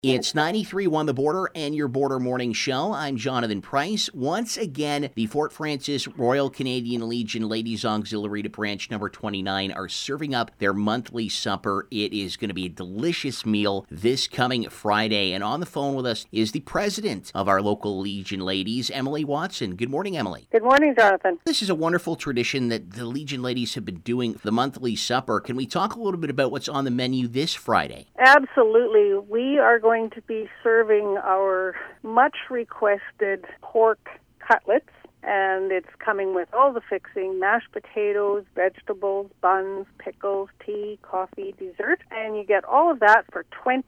It's 93.1 The Border and your Border Morning Show. I'm Jonathan Price. Once again, the Fort Frances Royal Canadian Legion Ladies Auxiliary to Branch number 29 are serving up their monthly supper. It is going to be a delicious meal this coming Friday. And on the phone with us is the president of our local Legion Ladies, Emily Watson. Good morning, Emily. Good morning, Jonathan. This is a wonderful tradition that the Legion Ladies have been doing, the monthly supper. Can we talk a little bit about what's on the menu this Friday? Absolutely. We are going to be serving our much requested pork cutlets, and it's coming with all the fixing: mashed potatoes, vegetables, buns, pickles, tea, coffee, dessert, and you get all of that for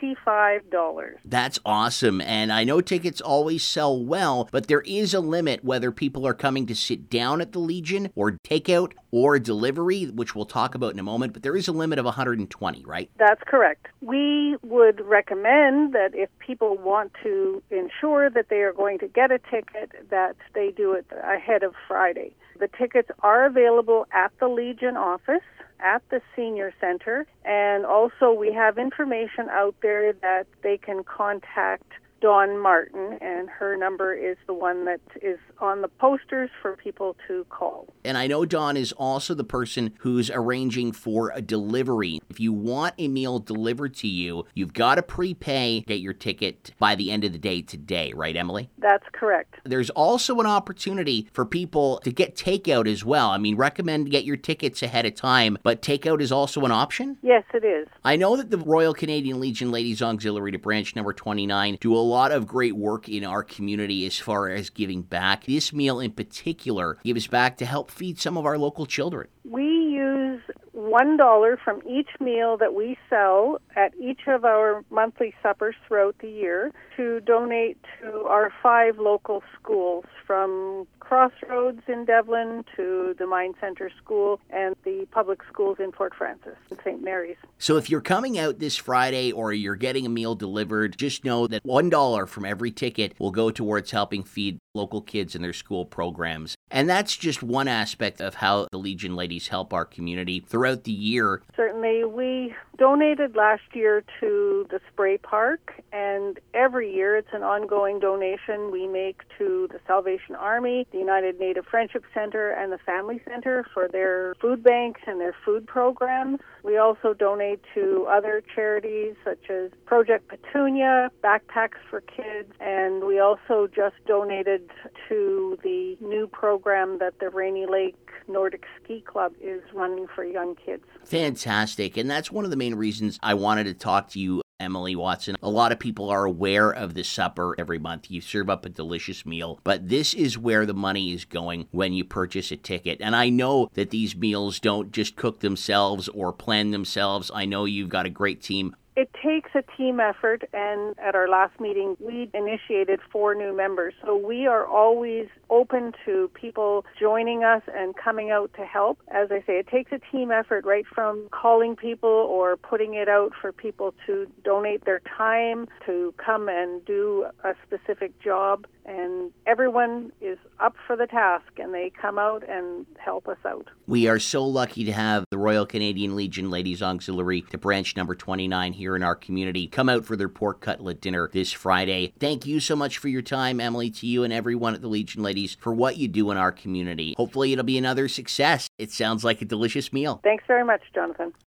$25. That's awesome, and I know tickets always sell well, but there is a limit whether people are coming to sit down at the Legion or takeout or delivery, which we'll talk about in a moment, but there is a limit of 120, right? That's correct. We would recommend that if people want to ensure that they are going to get a ticket, that they do it ahead of Friday. The tickets are available at the Legion office, at the Senior Center, and also we have information out there that they can contact Dawn Martin, and her number is the one that is on the posters for people to call. And I know Dawn is also the person who's arranging for a delivery. If you want a meal delivered to you, you've got to prepay, get your ticket by the end of the day today, right, Emily? That's correct. There's also an opportunity for people to get takeout as well. I mean, recommend get your tickets ahead of time, but takeout is also an option? Yes, it is. I know that the Royal Canadian Legion Ladies Auxiliary to Branch number 29 do a lot of great work in our community as far as giving back. This meal in particular gives back to help feed some of our local children. We use $1 from each meal that we sell at each of our monthly suppers throughout the year to donate to our 5 local schools, from Crossroads in Devlin to the Mine Center School and the public schools in Fort Frances and St. Mary's. So if you're coming out this Friday or you're getting a meal delivered, just know that $1 from every ticket will go towards helping feed local kids in their school programs. And that's just one aspect of how the Legion Ladies help our community throughout the year. Certainly. We donated last year to the Spray Park, and every year it's an ongoing donation we make to the Salvation Army, the United Native Friendship Center, and the Family Center for their food banks and their food programs. We also donate to other charities such as Project Petunia, Backpacks for Kids, and we also just donated to the new program that the Rainy Lake Nordic Ski Club is running for young kids. Fantastic. And that's one of the main reasons I wanted to talk to you, Emily Watson. A lot of people are aware of the supper every month. You serve up a delicious meal, but this is where the money is going when you purchase a ticket. And I know that these meals don't just cook themselves or plan themselves. I know you've got a great team. It takes a team effort, and at our last meeting, we initiated 4 new members. So we are always open to people joining us and coming out to help. As I say, it takes a team effort, right from calling people or putting it out for people to donate their time to come and do a specific job. And everyone is up for the task, and they come out and help us out. We are so lucky to have the Royal Canadian Legion Ladies Auxiliary to Branch number 29 here in our community come out for their pork cutlet dinner this Friday. Thank you so much for your time, Emily, to you and everyone at the Legion Ladies for what you do in our community. Hopefully it'll be another success. It sounds like a delicious meal. Thanks very much, Jonathan.